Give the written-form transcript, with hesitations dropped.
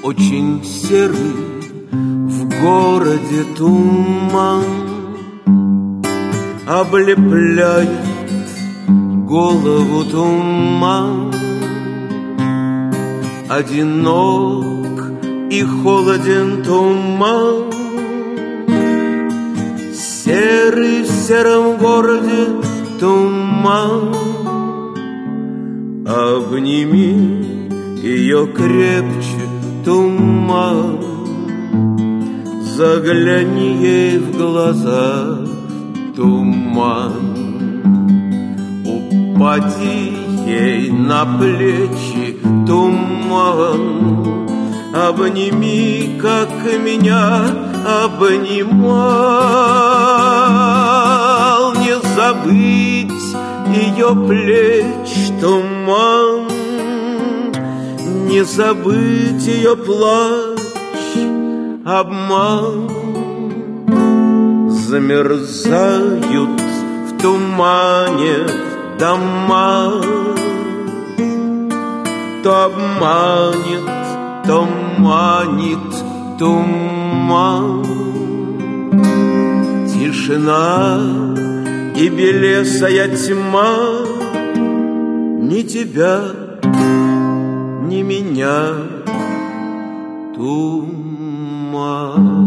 очень серый, в городе туман облепляет голову туман. Одинок и холоден туман, серый в сером городе туман. Обними ее крепче, туман, загляни ей в глаза, туман. Упади ей на плечи, туман, обними, как меня обнимал. Не забыть ее плеч, туман, не забыть ее плач, обман. Замерзают в тумане дома, то обманет, то манит туман. Тишина и белесая тьма, ни тебя, ни меня, туман.